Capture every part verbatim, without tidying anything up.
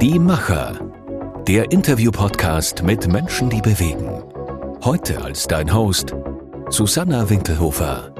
Die Macher. Der Interview-Podcast mit Menschen, die bewegen. Heute als dein Host Susanna Winkelhofer.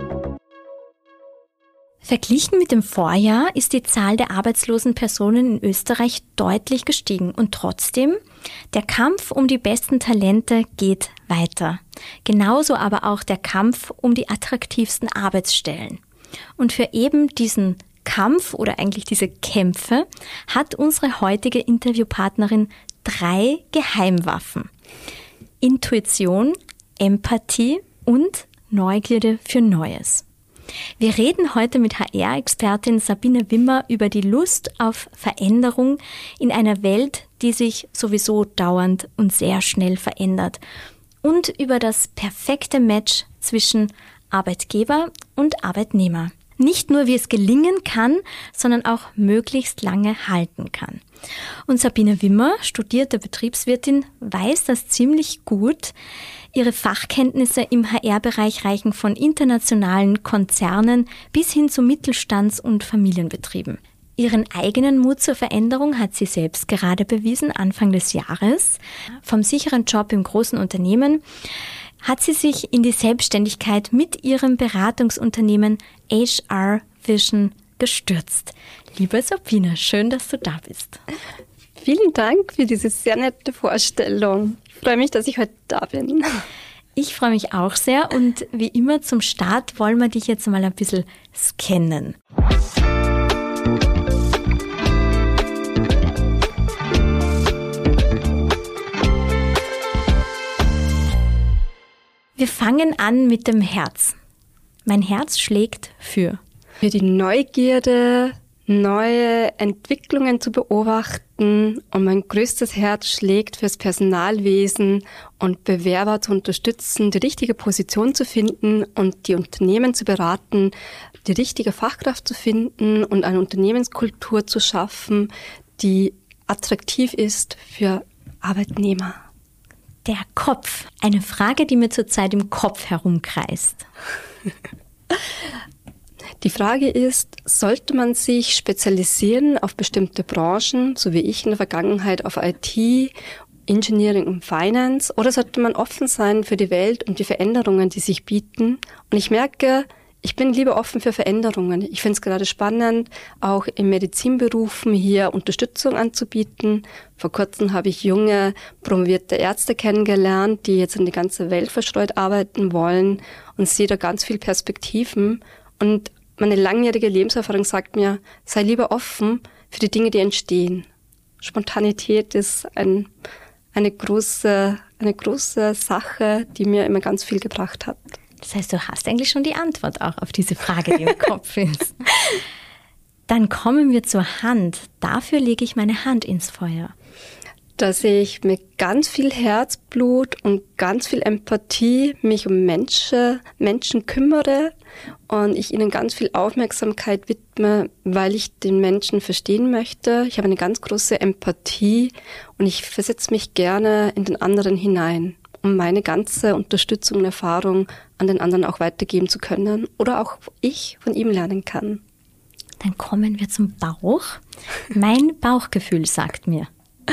Verglichen mit dem Vorjahr ist die Zahl der arbeitslosen Personen in Österreich deutlich gestiegen und trotzdem, der Kampf um die besten Talente geht weiter. Genauso aber auch der Kampf um die attraktivsten Arbeitsstellen. Und für eben diesen Kampf oder eigentlich diese Kämpfe hat unsere heutige Interviewpartnerin drei Geheimwaffen. Intuition, Empathie und Neugierde für Neues. Wir reden heute mit H R-Expertin Sabine Wimmer über die Lust auf Veränderung in einer Welt, die sich sowieso dauernd und sehr schnell verändert. Und über das perfekte Match zwischen Arbeitgeber und Arbeitnehmer. Nicht nur, wie es gelingen kann, sondern auch möglichst lange halten kann. Und Sabine Wimmer, studierte Betriebswirtin, weiß das ziemlich gut. Ihre Fachkenntnisse im H R-Bereich reichen von internationalen Konzernen bis hin zu Mittelstands- und Familienbetrieben. Ihren eigenen Mut zur Veränderung hat sie selbst gerade bewiesen, Anfang des Jahres. Vom sicheren Job im großen Unternehmen hat sie sich in die Selbstständigkeit mit ihrem Beratungsunternehmen H R Vision gestürzt. Liebe Sabine, schön, dass du da bist. Vielen Dank für diese sehr nette Vorstellung. Ich freue mich, dass ich heute da bin. Ich freue mich auch sehr und wie immer zum Start wollen wir dich jetzt mal ein bisschen scannen. Wir fangen an mit dem Herz. Mein Herz schlägt für. Für die Neugierde, neue Entwicklungen zu beobachten und mein größtes Herz schlägt fürs Personalwesen und Bewerber zu unterstützen, die richtige Position zu finden und die Unternehmen zu beraten, die richtige Fachkraft zu finden und eine Unternehmenskultur zu schaffen, die attraktiv ist für Arbeitnehmer. Der Kopf. Eine Frage, die mir zurzeit im Kopf herumkreist. Die Frage ist, sollte man sich spezialisieren auf bestimmte Branchen, so wie ich in der Vergangenheit auf I T, Engineering und Finance, oder sollte man offen sein für die Welt und die Veränderungen, die sich bieten? Und ich merke, ich bin lieber offen für Veränderungen. Ich finde es gerade spannend, auch in Medizinberufen hier Unterstützung anzubieten. Vor kurzem habe ich junge, promovierte Ärzte kennengelernt, die jetzt in die ganze Welt verstreut arbeiten wollen und sehe da ganz viel Perspektiven. Und meine langjährige Lebenserfahrung sagt mir, sei lieber offen für die Dinge, die entstehen. Spontanität ist ein, eine große, eine große Sache, die mir immer ganz viel gebracht hat. Das heißt, du hast eigentlich schon die Antwort auch auf diese Frage, die im Kopf ist. Dann kommen wir zur Hand. Dafür lege ich meine Hand ins Feuer. Dass ich mit ganz viel Herzblut und ganz viel Empathie mich um Menschen, Menschen kümmere und ich ihnen ganz viel Aufmerksamkeit widme, weil ich den Menschen verstehen möchte. Ich habe eine ganz große Empathie und ich versetze mich gerne in den anderen hinein, um meine ganze Unterstützung und Erfahrung an den anderen auch weitergeben zu können oder auch ich von ihm lernen kann. Dann kommen wir zum Bauch. Mein Bauchgefühl sagt mir.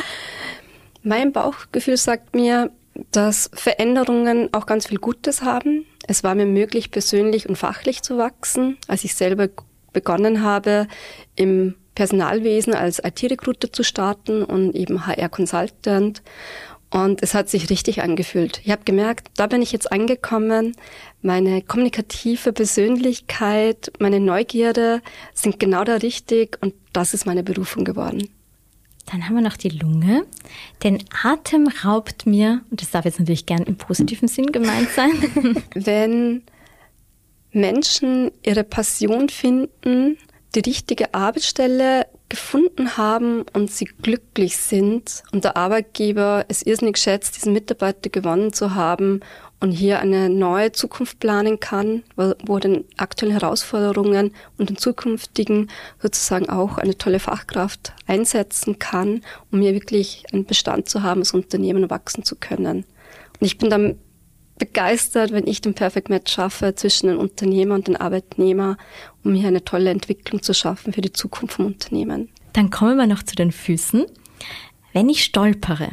Mein Bauchgefühl sagt mir, dass Veränderungen auch ganz viel Gutes haben. Es war mir möglich, persönlich und fachlich zu wachsen, als ich selber begonnen habe, im Personalwesen als I T-Recruiter zu starten und eben H R-Consultant. Und es hat sich richtig angefühlt. Ich habe gemerkt, da bin ich jetzt angekommen. Meine kommunikative Persönlichkeit, meine Neugierde sind genau da richtig und das ist meine Berufung geworden. Dann haben wir noch die Lunge. Den Atem raubt mir, und das darf jetzt natürlich gern im positiven Sinn gemeint sein. Wenn Menschen ihre Passion finden, die richtige Arbeitsstelle gefunden haben und sie glücklich sind und der Arbeitgeber es irrsinnig schätzt, diesen Mitarbeiter gewonnen zu haben und hier eine neue Zukunft planen kann, wo er den aktuellen Herausforderungen und den zukünftigen sozusagen auch eine tolle Fachkraft einsetzen kann, um hier wirklich einen Bestand zu haben, als Unternehmen wachsen zu können. Und ich bin dann begeistert, wenn ich den Perfect Match schaffe zwischen dem Unternehmer und dem Arbeitnehmer, um hier eine tolle Entwicklung zu schaffen für die Zukunft vom Unternehmen. Dann kommen wir noch zu den Füßen. Wenn ich stolpere,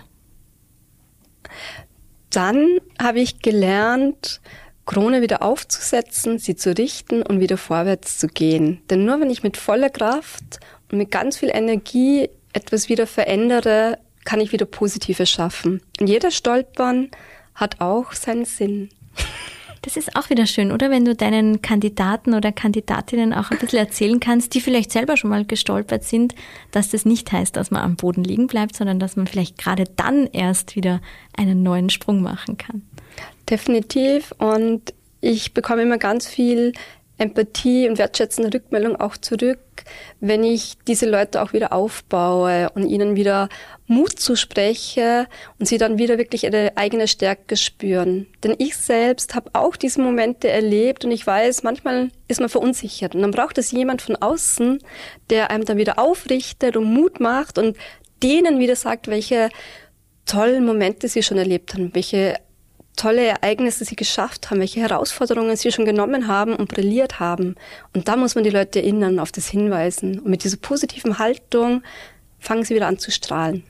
dann habe ich gelernt, Krone wieder aufzusetzen, sie zu richten und wieder vorwärts zu gehen. Denn nur wenn ich mit voller Kraft und mit ganz viel Energie etwas wieder verändere, kann ich wieder Positives schaffen. Und jeder Stolpern hat auch seinen Sinn. das ist auch wieder schön, oder? Wenn du deinen Kandidaten oder Kandidatinnen auch ein bisschen erzählen kannst, die vielleicht selber schon mal gestolpert sind, dass das nicht heißt, dass man am Boden liegen bleibt, sondern dass man vielleicht gerade dann erst wieder einen neuen Sprung machen kann. Definitiv. Und ich bekomme immer ganz viel Empathie und wertschätzende Rückmeldung auch zurück, wenn ich diese Leute auch wieder aufbaue und ihnen wieder Mut zuspreche und sie dann wieder wirklich ihre eigene Stärke spüren. Denn ich selbst habe auch diese Momente erlebt und ich weiß, manchmal ist man verunsichert und dann braucht es jemand von außen, der einem dann wieder aufrichtet und Mut macht und denen wieder sagt, welche tollen Momente sie schon erlebt haben, welche tolle Ereignisse sie geschafft haben, welche Herausforderungen sie schon genommen haben und brilliert haben. Und da muss man die Leute erinnern, auf das hinweisen. Und mit dieser positiven Haltung fangen sie wieder an zu strahlen.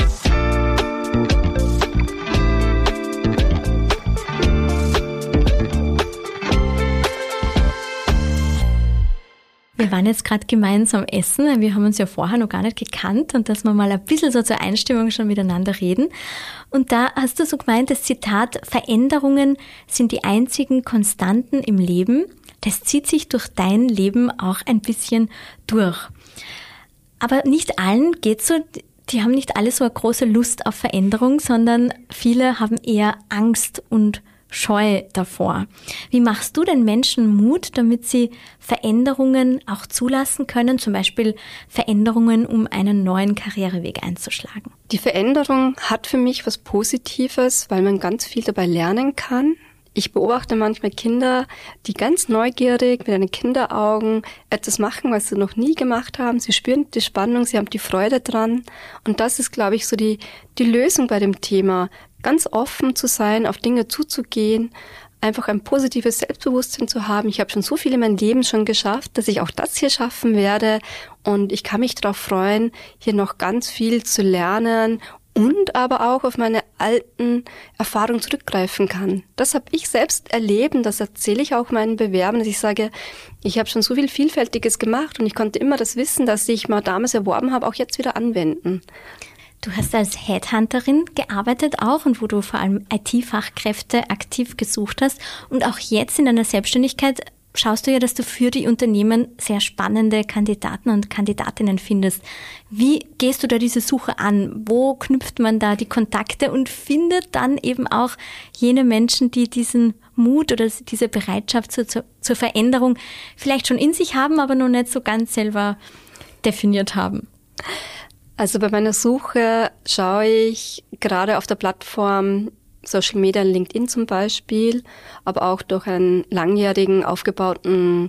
Wir waren jetzt gerade gemeinsam essen, wir haben uns ja vorher noch gar nicht gekannt und dass wir mal ein bisschen so zur Einstimmung schon miteinander reden. Und da hast du so gemeint, das Zitat, Veränderungen sind die einzigen Konstanten im Leben. Das zieht sich durch dein Leben auch ein bisschen durch. Aber nicht allen geht's so, die haben nicht alle so eine große Lust auf Veränderung, sondern viele haben eher Angst und Scheu davor. Wie machst du den Menschen Mut, damit sie Veränderungen auch zulassen können, zum Beispiel Veränderungen, um einen neuen Karriereweg einzuschlagen? Die Veränderung hat für mich was Positives, weil man ganz viel dabei lernen kann. Ich beobachte manchmal Kinder, die ganz neugierig mit ihren Kinderaugen etwas machen, was sie noch nie gemacht haben. Sie spüren die Spannung, sie haben die Freude dran. Und das ist, glaube ich, so die, die Lösung bei dem Thema. Ganz offen zu sein, auf Dinge zuzugehen, einfach ein positives Selbstbewusstsein zu haben. Ich habe schon so viel in meinem Leben schon geschafft, dass ich auch das hier schaffen werde. Und ich kann mich darauf freuen, hier noch ganz viel zu lernen und aber auch auf meine alten Erfahrungen zurückgreifen kann. Das habe ich selbst erlebt und das erzähle ich auch meinen Bewerbern, dass ich sage, ich habe schon so viel Vielfältiges gemacht und ich konnte immer das Wissen, das ich mal damals erworben habe, auch jetzt wieder anwenden. Du hast als Headhunterin gearbeitet auch und wo du vor allem I T-Fachkräfte aktiv gesucht hast. Und auch jetzt in deiner Selbstständigkeit schaust du ja, dass du für die Unternehmen sehr spannende Kandidaten und Kandidatinnen findest. Wie gehst du da diese Suche an? Wo knüpft man da die Kontakte und findet dann eben auch jene Menschen, die diesen Mut oder diese Bereitschaft zur, zur, zur Veränderung vielleicht schon in sich haben, aber noch nicht so ganz selber definiert haben? Also bei meiner Suche schaue ich gerade auf der Plattform Social Media, LinkedIn zum Beispiel, aber auch durch einen langjährigen aufgebauten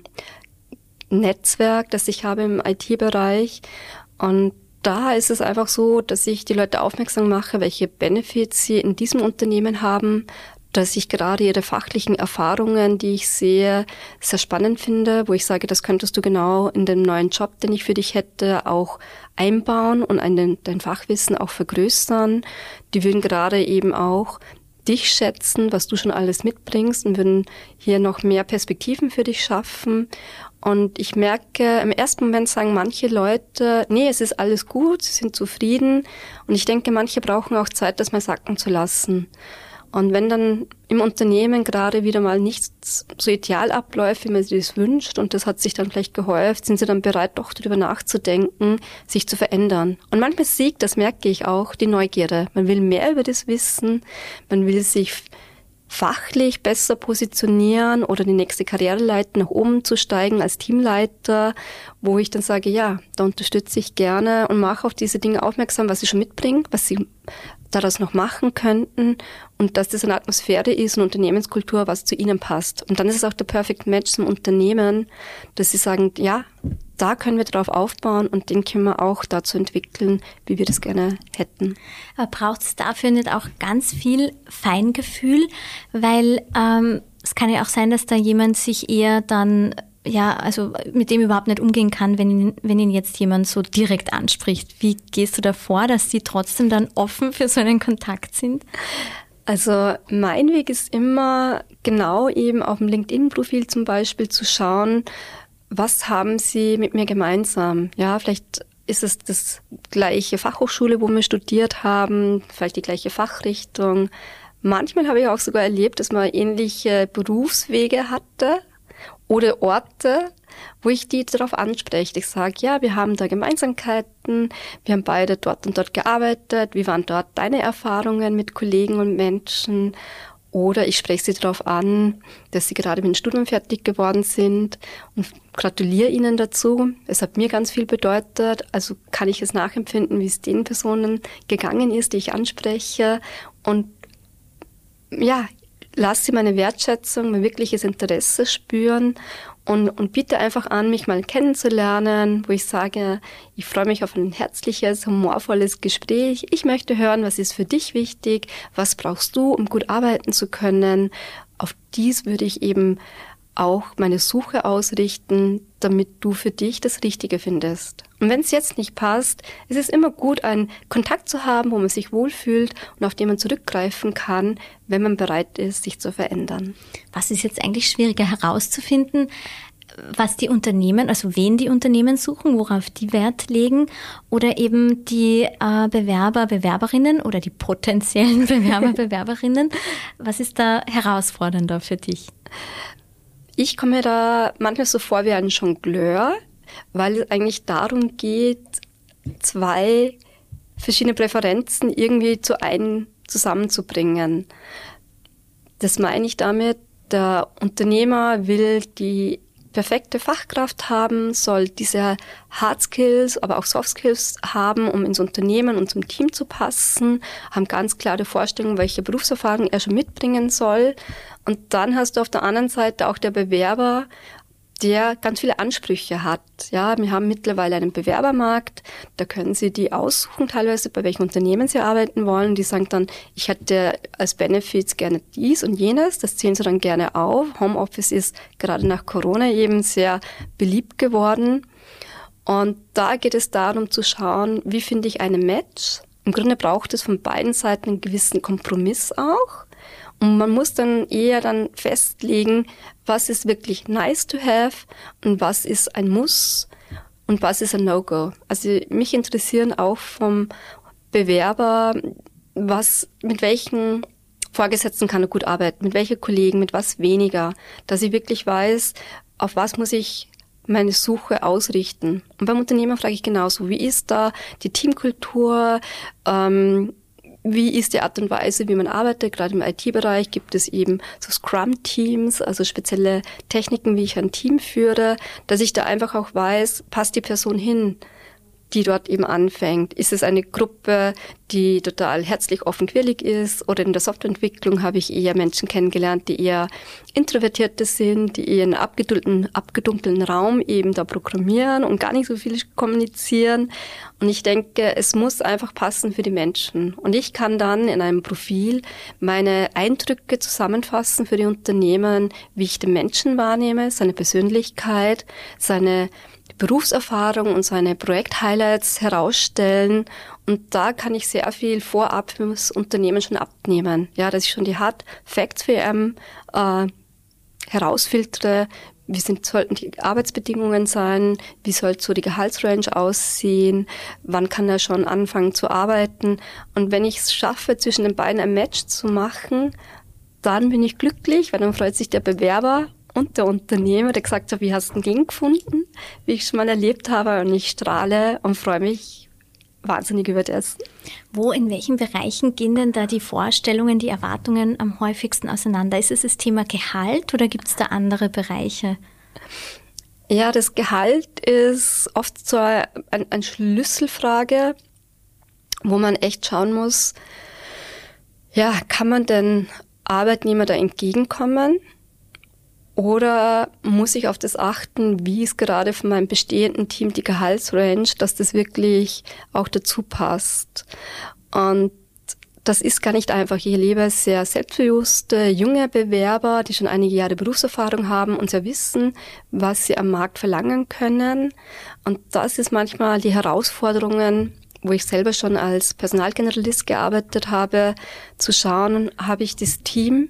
Netzwerk, das ich habe im I T-Bereich. Und da ist es einfach so, dass ich die Leute aufmerksam mache, welche Benefits sie in diesem Unternehmen haben, dass ich gerade ihre fachlichen Erfahrungen, die ich sehe, sehr spannend finde, wo ich sage, das könntest du genau in dem neuen Job, den ich für dich hätte, auch einbauen und einen, dein Fachwissen auch vergrößern. Die würden gerade eben auch dich schätzen, was du schon alles mitbringst und würden hier noch mehr Perspektiven für dich schaffen. Und ich merke, im ersten Moment sagen manche Leute, nee, es ist alles gut, sie sind zufrieden. Und ich denke, manche brauchen auch Zeit, das mal sacken zu lassen. Und wenn dann im Unternehmen gerade wieder mal nichts so ideal abläuft, wie man sich das wünscht, und das hat sich dann vielleicht gehäuft, sind sie dann bereit, doch darüber nachzudenken, sich zu verändern. Und manchmal siegt, das merke ich auch, die Neugierde. Man will mehr über das wissen, man will sich fachlich besser positionieren oder die nächste Karriereleiter nach oben zu steigen als Teamleiter, wo ich dann sage, ja, da unterstütze ich gerne und mache auf diese Dinge aufmerksam, was sie schon mitbringen, was sie daraus noch machen könnten und dass das eine Atmosphäre ist, eine Unternehmenskultur, was zu ihnen passt. Und dann ist es auch der Perfect Match zum Unternehmen, dass sie sagen, ja, da können wir drauf aufbauen und den können wir auch dazu entwickeln, wie wir das gerne hätten. Aber braucht es dafür nicht auch ganz viel Feingefühl? Weil ähm, es kann ja auch sein, dass da jemand sich eher dann ja, also mit dem überhaupt nicht umgehen kann, wenn ihn, wenn ihn jetzt jemand so direkt anspricht. Wie gehst du da vor, dass sie trotzdem dann offen für so einen Kontakt sind? Also mein Weg ist immer genau eben auf dem LinkedIn-Profil zum Beispiel zu schauen, was haben sie mit mir gemeinsam? Ja, vielleicht ist es das gleiche Fachhochschule, wo wir studiert haben, vielleicht die gleiche Fachrichtung. Manchmal habe ich auch sogar erlebt, dass man ähnliche Berufswege hatte oder Orte, wo ich die darauf anspreche. Ich sage, ja, wir haben da Gemeinsamkeiten, wir haben beide dort und dort gearbeitet, wie waren dort deine Erfahrungen mit Kollegen und Menschen? Oder ich spreche sie darauf an, dass sie gerade mit dem Studium fertig geworden sind und gratuliere ihnen dazu. Es hat mir ganz viel bedeutet, also kann ich es nachempfinden, wie es den Personen gegangen ist, die ich anspreche. Und ja, lass sie meine Wertschätzung, mein wirkliches Interesse spüren und, und biete einfach an, mich mal kennenzulernen, wo ich sage, ich freue mich auf ein herzliches, humorvolles Gespräch. Ich möchte hören, was ist für dich wichtig, was brauchst du, um gut arbeiten zu können. Auf dies würde ich eben auch meine Suche ausrichten, damit du für dich das Richtige findest. Und wenn es jetzt nicht passt, ist es immer gut, einen Kontakt zu haben, wo man sich wohlfühlt und auf den man zurückgreifen kann, wenn man bereit ist, sich zu verändern. Was ist jetzt eigentlich schwieriger herauszufinden, was die Unternehmen, also wen die Unternehmen suchen, worauf die Wert legen oder eben die äh, Bewerber, Bewerberinnen oder die potenziellen Bewerber, Bewerberinnen? Was ist da herausfordernder für dich? Ich komme mir da manchmal so vor wie ein Jongleur, weil es eigentlich darum geht, zwei verschiedene Präferenzen irgendwie zu einem zusammenzubringen. Das meine ich damit, der Unternehmer will die perfekte Fachkraft haben, soll diese Hard Skills, aber auch Soft Skills haben, um ins Unternehmen und zum Team zu passen, haben ganz klare Vorstellungen, welche Berufserfahrung er schon mitbringen soll. Und dann hast du auf der anderen Seite auch der Bewerber, der ganz viele Ansprüche hat. Ja, wir haben mittlerweile einen Bewerbermarkt, da können Sie die aussuchen teilweise, bei welchen Unternehmen Sie arbeiten wollen. Die sagen dann, ich hätte als Benefits gerne dies und jenes, das zählen Sie dann gerne auf. Homeoffice ist gerade nach Corona eben sehr beliebt geworden. Und da geht es darum zu schauen, wie finde ich eine Match. Im Grunde braucht es von beiden Seiten einen gewissen Kompromiss auch. Und man muss dann eher dann festlegen, was ist wirklich nice to have und was ist ein Muss und was ist ein No-Go. Also mich interessieren auch vom Bewerber, was, mit welchen Vorgesetzten kann er gut arbeiten, mit welchen Kollegen, mit was weniger, dass ich wirklich weiß, auf was muss ich meine Suche ausrichten. Und beim Unternehmer frage ich genauso, wie ist da die Teamkultur, ähm, wie ist die Art und Weise, wie man arbeitet? Gerade im I T-Bereich gibt es eben so Scrum-Teams, also spezielle Techniken, wie ich ein Team führe, dass ich da einfach auch weiß, passt die Person hin, die dort eben anfängt. Ist es eine Gruppe, die total herzlich offen quirlig ist? Oder in der Softwareentwicklung habe ich eher Menschen kennengelernt, die eher Introvertierte sind, die eher in einem abgedunkelten, abgedunkelten Raum eben da programmieren und gar nicht so viel kommunizieren. Und ich denke, es muss einfach passen für die Menschen. Und ich kann dann in einem Profil meine Eindrücke zusammenfassen für die Unternehmen, wie ich den Menschen wahrnehme, seine Persönlichkeit, seine Berufserfahrung und seine Projekthighlights herausstellen. Und da kann ich sehr viel vorab für das Unternehmen schon abnehmen. Ja, dass ich schon die Hard Facts für ihn äh, herausfiltere. Wie sind, sollten die Arbeitsbedingungen sein? Wie soll so die Gehaltsrange aussehen? Wann kann er schon anfangen zu arbeiten? Und wenn ich es schaffe, zwischen den beiden ein Match zu machen, dann bin ich glücklich, weil dann freut sich der Bewerber und der Unternehmer, der gesagt hat, wie hast du den gefunden, wie ich schon mal erlebt habe, und ich strahle und freue mich wahnsinnig über das. Wo, in welchen Bereichen gehen denn da die Vorstellungen, die Erwartungen am häufigsten auseinander? Ist es das Thema Gehalt oder gibt es da andere Bereiche? Ja, das Gehalt ist oft so eine, eine Schlüsselfrage, wo man echt schauen muss, ja, kann man denn Arbeitnehmer da entgegenkommen? Oder muss ich auf das achten, wie ist gerade von meinem bestehenden Team die Gehaltsrange, dass das wirklich auch dazu passt? Und das ist gar nicht einfach. Ich erlebe sehr selbstbewusste, junge Bewerber, die schon einige Jahre Berufserfahrung haben und sehr wissen, was sie am Markt verlangen können. Und das ist manchmal die Herausforderungen, wo ich selber schon als Personalgeneralist gearbeitet habe, zu schauen, habe ich das Team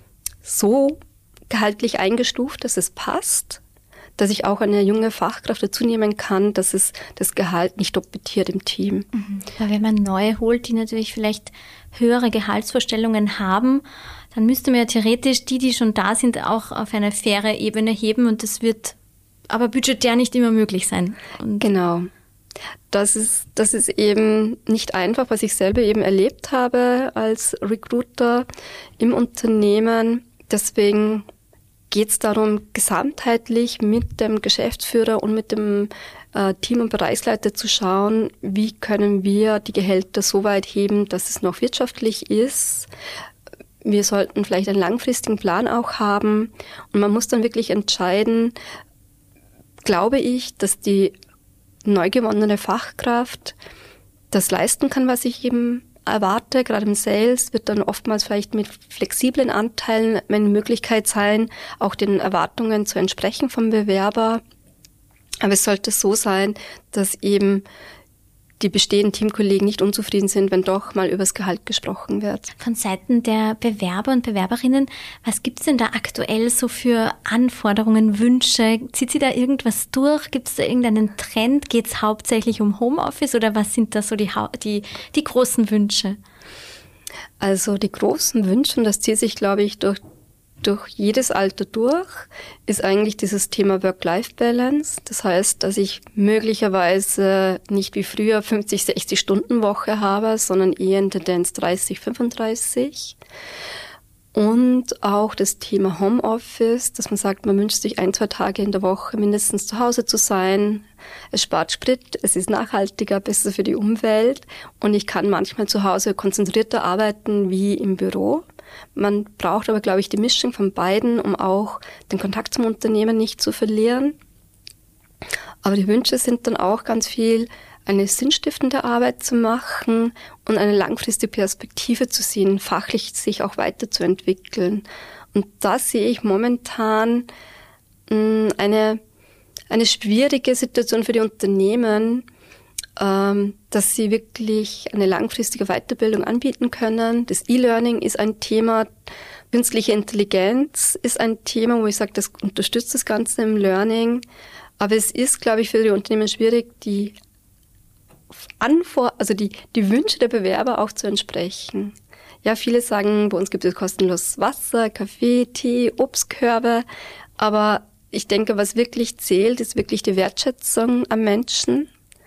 so gehaltlich eingestuft, dass es passt, dass ich auch eine junge Fachkraft dazu nehmen kann, dass es das Gehalt nicht doppeltiert im Team. Mhm. Weil wenn man neue holt, die natürlich vielleicht höhere Gehaltsvorstellungen haben, dann müsste man ja theoretisch die, die schon da sind, auch auf eine faire Ebene heben und das wird aber budgetär nicht immer möglich sein. Und genau. Das ist, das ist eben nicht einfach, was ich selber eben erlebt habe als Recruiter im Unternehmen. Deswegen geht es darum, gesamtheitlich mit dem Geschäftsführer und mit dem äh, Team- und Bereichsleiter zu schauen, wie können wir die Gehälter so weit heben, dass es noch wirtschaftlich ist. Wir sollten vielleicht einen langfristigen Plan auch haben. Und man muss dann wirklich entscheiden, glaube ich, dass die neu gewonnene Fachkraft das leisten kann, was ich eben erwarte. Gerade im Sales wird dann oftmals vielleicht mit flexiblen Anteilen eine Möglichkeit sein, auch den Erwartungen zu entsprechen vom Bewerber. Aber es sollte so sein, dass eben die bestehenden Teamkollegen nicht unzufrieden sind, wenn doch mal über das Gehalt gesprochen wird. Von Seiten der Bewerber und Bewerberinnen, was gibt es denn da aktuell so für Anforderungen, Wünsche? Zieht sie da irgendwas durch? Gibt es da irgendeinen Trend? Geht es hauptsächlich um Homeoffice oder was sind da so die, die, die großen Wünsche? Also die großen Wünsche, und das zieht sich, glaube ich, durch durch jedes Alter durch, ist eigentlich dieses Thema Work-Life-Balance. Das heißt, dass ich möglicherweise nicht wie früher fünfzig, sechzig Stunden Woche habe, sondern eher in Tendenz dreißig, fünfunddreißig. Und auch das Thema Homeoffice, dass man sagt, man wünscht sich ein, zwei Tage in der Woche mindestens zu Hause zu sein. Es spart Sprit, es ist nachhaltiger, besser für die Umwelt und ich kann manchmal zu Hause konzentrierter arbeiten wie im Büro. Man braucht aber, glaube ich, die Mischung von beiden, um auch den Kontakt zum Unternehmen nicht zu verlieren. Aber die Wünsche sind dann auch ganz viel, eine sinnstiftende Arbeit zu machen und eine langfristige Perspektive zu sehen, fachlich sich auch weiterzuentwickeln. Und da sehe ich momentan mh, eine, eine schwierige Situation für die Unternehmen, ähm, dass sie wirklich eine langfristige Weiterbildung anbieten können. Das E-Learning ist ein Thema, künstliche Intelligenz ist ein Thema, wo ich sage, das unterstützt das Ganze im Learning. Aber es ist, glaube ich, für die Unternehmen schwierig, die Anfor- also die, die Wünsche der Bewerber auch zu entsprechen. Ja, viele sagen, bei uns gibt es kostenlos Wasser, Kaffee, Tee, Obstkörbe. Aber ich denke, was wirklich zählt, ist wirklich die Wertschätzung am Menschen.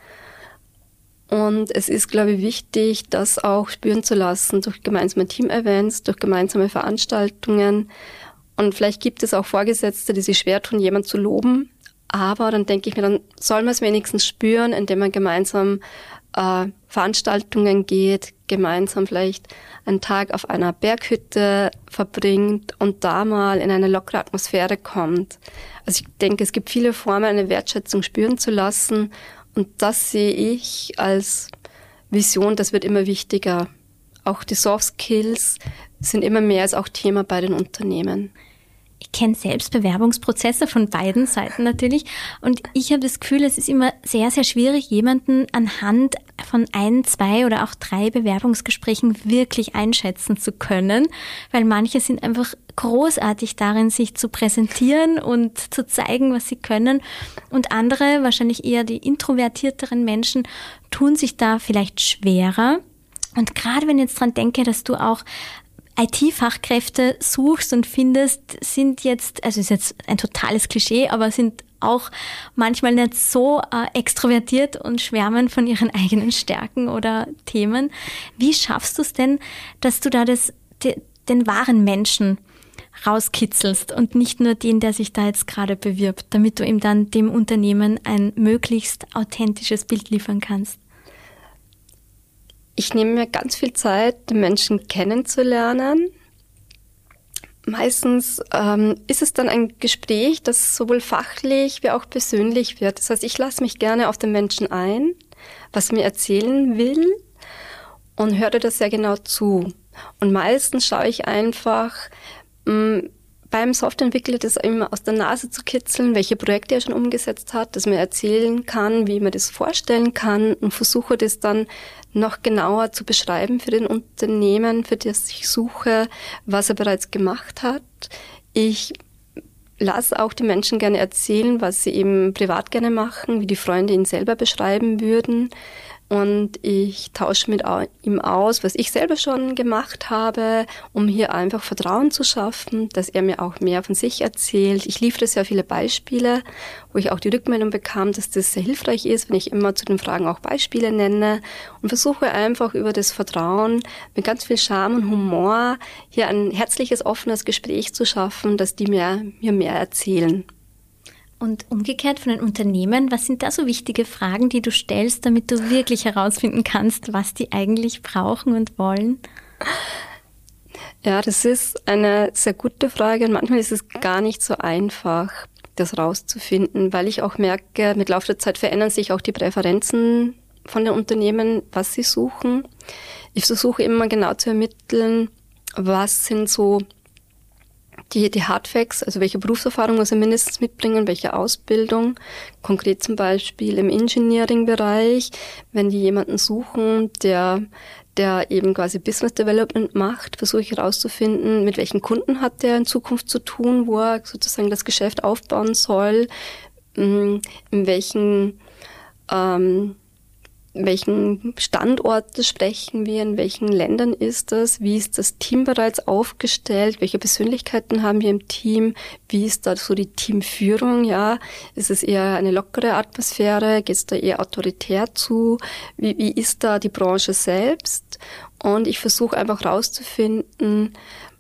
Und es ist, glaube ich, wichtig, das auch spüren zu lassen durch gemeinsame Team-Events, durch gemeinsame Veranstaltungen. Und vielleicht gibt es auch Vorgesetzte, die sich schwer tun, jemanden zu loben. Aber dann denke ich mir, dann soll man es wenigstens spüren, indem man gemeinsam äh, Veranstaltungen geht, gemeinsam vielleicht einen Tag auf einer Berghütte verbringt und da mal in eine lockere Atmosphäre kommt. Also ich denke, es gibt viele Formen, eine Wertschätzung spüren zu lassen. Und das sehe ich als Vision, das wird immer wichtiger. Auch die Soft Skills sind immer mehr als auch Thema bei den Unternehmen. Ich kenne selbst Bewerbungsprozesse von beiden Seiten natürlich und ich habe das Gefühl, es ist immer sehr, sehr schwierig, jemanden anhand von ein, zwei oder auch drei Bewerbungsgesprächen wirklich einschätzen zu können, weil manche sind einfach großartig darin, sich zu präsentieren und zu zeigen, was sie können und andere, wahrscheinlich eher die introvertierteren Menschen, tun sich da vielleicht schwerer. Und gerade wenn ich jetzt dran denke, dass du auch I T-Fachkräfte suchst und findest, sind jetzt, also ist jetzt ein totales Klischee, aber sind auch manchmal nicht so äh, extrovertiert und schwärmen von ihren eigenen Stärken oder Themen. Wie schaffst du es denn, dass du da das, de, den wahren Menschen rauskitzelst und nicht nur den, der sich da jetzt gerade bewirbt, damit du ihm dann dem Unternehmen ein möglichst authentisches Bild liefern kannst? Ich nehme mir ganz viel Zeit, den Menschen kennenzulernen. Meistens ähm, ist es dann ein Gespräch, das sowohl fachlich wie auch persönlich wird. Das heißt, ich lasse mich gerne auf den Menschen ein, was er mir erzählen will. und höre das sehr genau zu. Und meistens schaue ich einfach, mh, beim Softwareentwickler das immer aus der Nase zu kitzeln, welche Projekte er schon umgesetzt hat, dass man erzählen kann, wie man das vorstellen kann und versuche das dann noch genauer zu beschreiben für den Unternehmen, für das ich suche, was er bereits gemacht hat. Ich lasse auch die Menschen gerne erzählen, was sie eben privat gerne machen, wie die Freunde ihn selber beschreiben würden. Und ich tausche mit ihm aus, was ich selber schon gemacht habe, um hier einfach Vertrauen zu schaffen, dass er mir auch mehr von sich erzählt. Ich liefere sehr viele Beispiele, wo ich auch die Rückmeldung bekam, dass das sehr hilfreich ist, wenn ich immer zu den Fragen auch Beispiele nenne und versuche einfach über das Vertrauen mit ganz viel Charme und Humor hier ein herzliches, offenes Gespräch zu schaffen, dass die mir, mir mehr erzählen. Und umgekehrt von den Unternehmen, was sind da so wichtige Fragen, die du stellst, damit du wirklich herausfinden kannst, was die eigentlich brauchen und wollen? Ja, das ist eine sehr gute Frage und manchmal ist es gar nicht so einfach, das rauszufinden, weil ich auch merke, mit Laufe der Zeit verändern sich auch die Präferenzen von den Unternehmen, was sie suchen. Ich versuche immer genau zu ermitteln, was sind so Die, die Hardfacts, also welche Berufserfahrung muss er mindestens mitbringen, welche Ausbildung, konkret zum Beispiel im Engineering-Bereich, wenn die jemanden suchen, der, der eben quasi Business Development macht, versuche ich herauszufinden, mit welchen Kunden hat der in Zukunft zu tun, wo er sozusagen das Geschäft aufbauen soll, in welchen, ähm, welchen Standorte sprechen wir, in welchen Ländern ist das, wie ist das Team bereits aufgestellt, welche Persönlichkeiten haben wir im Team, wie ist da so die Teamführung, ja, ist es eher eine lockere Atmosphäre, geht es da eher autoritär zu, wie, wie ist da die Branche selbst und ich versuche einfach rauszufinden,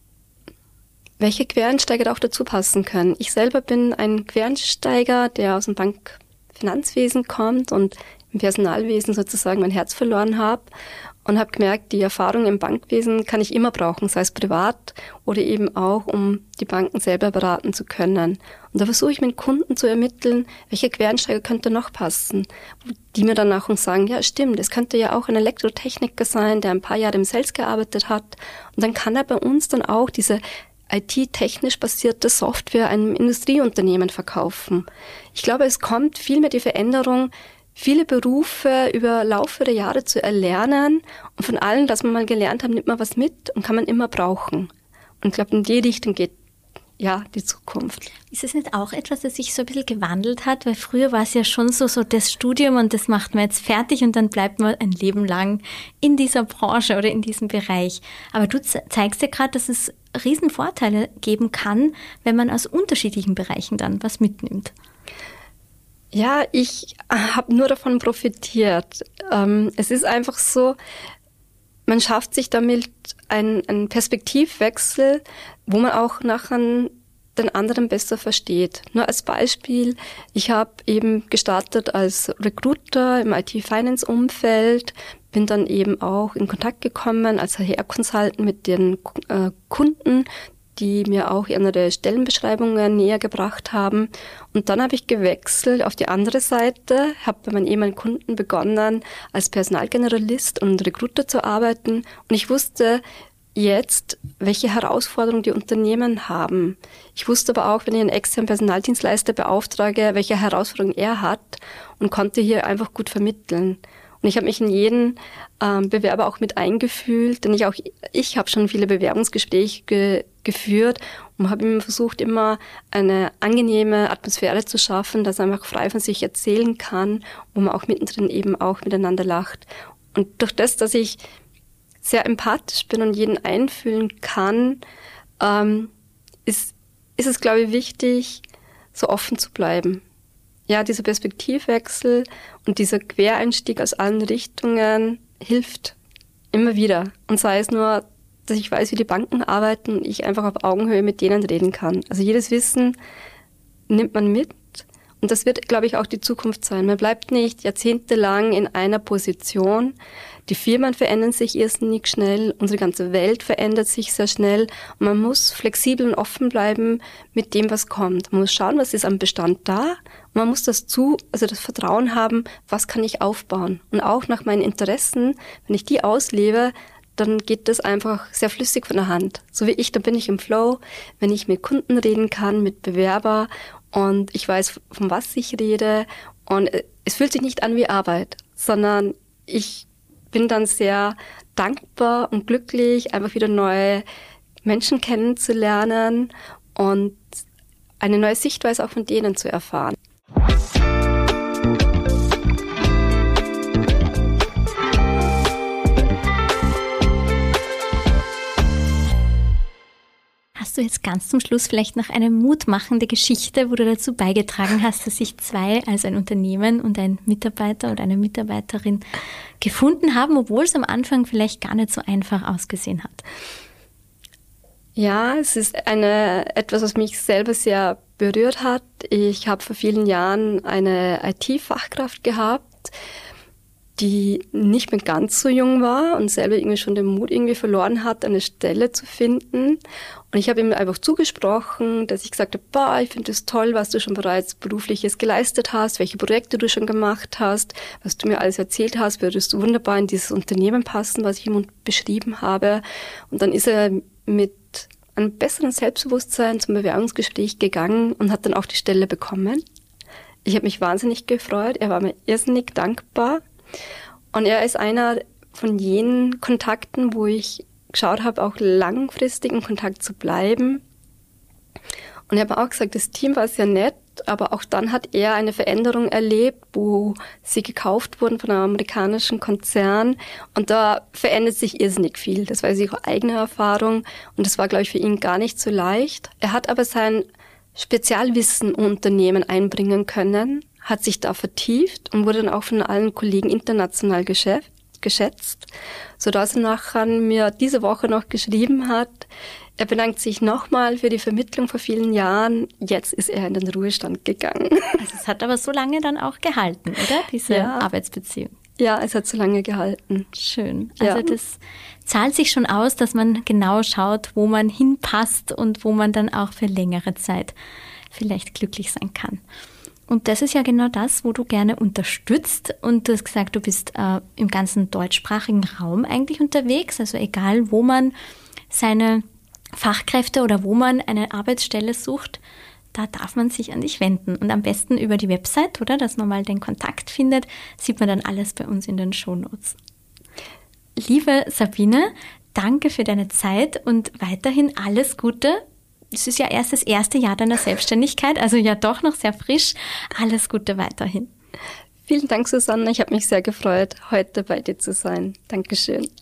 welche Quereinsteiger da auch dazu passen können. Ich selber bin ein Quereinsteiger, der aus dem Bankfinanzwesen kommt und im Personalwesen sozusagen mein Herz verloren habe und habe gemerkt, die Erfahrung im Bankwesen kann ich immer brauchen, sei es privat oder eben auch, um die Banken selber beraten zu können. Und da versuche ich mit Kunden zu ermitteln, welche Quereinsteiger könnte noch passen, die mir dann auch sagen, ja stimmt, es könnte ja auch ein Elektrotechniker sein, der ein paar Jahre im Sales gearbeitet hat und dann kann er bei uns dann auch diese I T-technisch basierte Software einem Industrieunternehmen verkaufen. Ich glaube, es kommt viel mehr die Veränderung, viele Berufe über Laufe der Jahre zu erlernen und von allem, das man mal gelernt hat, nimmt man was mit und kann man immer brauchen. Und ich glaube, in die Richtung geht ja die Zukunft. Ist es nicht auch etwas, das sich so ein bisschen gewandelt hat? Weil früher war es ja schon so, so das Studium und das macht man jetzt fertig und dann bleibt man ein Leben lang in dieser Branche oder in diesem Bereich. Aber du zeigst ja gerade, dass es riesen Vorteile geben kann, wenn man aus unterschiedlichen Bereichen dann was mitnimmt. Ja, ich habe nur davon profitiert. Ähm, es ist einfach so, man schafft sich damit einen, einen Perspektivwechsel, wo man auch nachher den anderen besser versteht. Nur als Beispiel, ich habe eben gestartet als Recruiter im I T-Finance-Umfeld, bin dann eben auch in Kontakt gekommen als H R-Consultant mit den äh, Kunden, die mir auch ihre Stellenbeschreibungen näher gebracht haben. Und dann habe ich gewechselt auf die andere Seite, habe bei meinen ehemaligen Kunden begonnen, als Personalgeneralist und Recruiter zu arbeiten. Und ich wusste jetzt, welche Herausforderungen die Unternehmen haben. Ich wusste aber auch, wenn ich einen externen Personaldienstleister beauftrage, welche Herausforderungen er hat und konnte hier einfach gut vermitteln. Und ich habe mich in jeden ähm, Bewerber auch mit eingefühlt, denn ich auch ich habe schon viele Bewerbungsgespräche ge- geführt und habe immer versucht, immer eine angenehme Atmosphäre zu schaffen, dass er einfach frei von sich erzählen kann, wo man auch mittendrin eben auch miteinander lacht. Und durch das, dass ich sehr empathisch bin und jeden einfühlen kann, ähm, ist, ist es, glaube ich, wichtig, so offen zu bleiben. Ja, dieser Perspektivwechsel und dieser Quereinstieg aus allen Richtungen hilft immer wieder. Und sei es nur, dass ich weiß, wie die Banken arbeiten und ich einfach auf Augenhöhe mit denen reden kann. Also jedes Wissen nimmt man mit Und das wird, glaube ich, auch die Zukunft sein. Man bleibt nicht jahrzehntelang in einer Position. Die Firmen verändern sich irrsinnig schnell, unsere ganze Welt verändert sich sehr schnell und man muss flexibel und offen bleiben mit dem, was kommt. Man muss schauen, was ist am Bestand da und man muss das zu, also das Vertrauen haben, was kann ich aufbauen. Und auch nach meinen Interessen, wenn ich die auslebe, dann geht das einfach sehr flüssig von der Hand. So wie ich, dann bin ich im Flow, wenn ich mit Kunden reden kann, mit Bewerber und ich weiß, von was ich rede und es fühlt sich nicht an wie Arbeit, sondern ich bin dann sehr dankbar und glücklich, einfach wieder neue Menschen kennenzulernen und eine neue Sichtweise auch von denen zu erfahren. Hast du jetzt ganz zum Schluss vielleicht noch eine mutmachende Geschichte, wo du dazu beigetragen hast, dass sich zwei, also ein Unternehmen und ein Mitarbeiter oder eine Mitarbeiterin gefunden haben, obwohl es am Anfang vielleicht gar nicht so einfach ausgesehen hat? Ja, es ist eine etwas, was mich selber sehr berührt hat. Ich habe vor vielen Jahren eine I T-Fachkraft gehabt, die nicht mehr ganz so jung war und selber irgendwie schon den Mut irgendwie verloren hat, eine Stelle zu finden. Und ich habe ihm einfach zugesprochen, dass ich gesagt habe, boah, ich finde es toll, was du schon bereits Berufliches geleistet hast, welche Projekte du schon gemacht hast, was du mir alles erzählt hast, würdest du wunderbar in dieses Unternehmen passen, was ich ihm beschrieben habe. Und dann ist er mit einem besseren Selbstbewusstsein zum Bewerbungsgespräch gegangen und hat dann auch die Stelle bekommen. Ich habe mich wahnsinnig gefreut, er war mir irrsinnig dankbar. Und er ist einer von jenen Kontakten, wo ich geschaut habe, auch langfristig in Kontakt zu bleiben. Und er hat auch gesagt, das Team war sehr nett, aber auch dann hat er eine Veränderung erlebt, wo sie gekauft wurden von einem amerikanischen Konzern. Und da verändert sich irrsinnig viel. Das war seine eigene Erfahrung und das war, glaube ich, für ihn gar nicht so leicht. Er hat aber sein Spezialwissen im Unternehmen einbringen können, hat sich da vertieft und wurde dann auch von allen Kollegen international geschätzt, sodass er nachher mir diese Woche noch geschrieben hat, er bedankt sich nochmal für die Vermittlung vor vielen Jahren, jetzt ist er in den Ruhestand gegangen. Also es hat aber so lange dann auch gehalten, oder, diese ja. Arbeitsbeziehung? Ja, es hat so lange gehalten. Schön. Also ja. Das zahlt sich schon aus, dass man genau schaut, wo man hinpasst und wo man dann auch für längere Zeit vielleicht glücklich sein kann. Und das ist ja genau das, wo du gerne unterstützt. Und du hast gesagt, du bist äh, im ganzen deutschsprachigen Raum eigentlich unterwegs. Also egal, wo man seine Fachkräfte oder wo man eine Arbeitsstelle sucht, da darf man sich an dich wenden. Und am besten über die Website, oder? Dass man mal den Kontakt findet, sieht man dann alles bei uns in den Shownotes. Liebe Sabine, danke für deine Zeit und weiterhin alles Gute. Es ist ja erst das erste Jahr deiner Selbstständigkeit, also ja doch noch sehr frisch. Alles Gute weiterhin. Vielen Dank, Susanne. Ich habe mich sehr gefreut, heute bei dir zu sein. Dankeschön.